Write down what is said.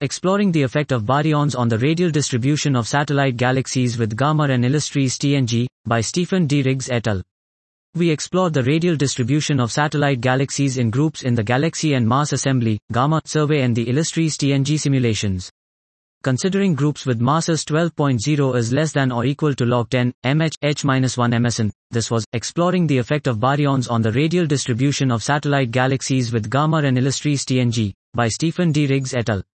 Exploring the effect of baryons on the radial distribution of satellite galaxies with Gamow and Illustris TNG, by Stephen D. Riggs et al. We explored the radial distribution of satellite galaxies in groups in the Galaxy and Mass Assembly, Gamow survey and the Illustris TNG simulations. Considering groups with masses 12.0 is less than or equal to log 10, mH, h-1 msn, this was, exploring the effect of baryons on the radial distribution of satellite galaxies with Gamow and Illustris TNG, by Stephen D. Riggs et al.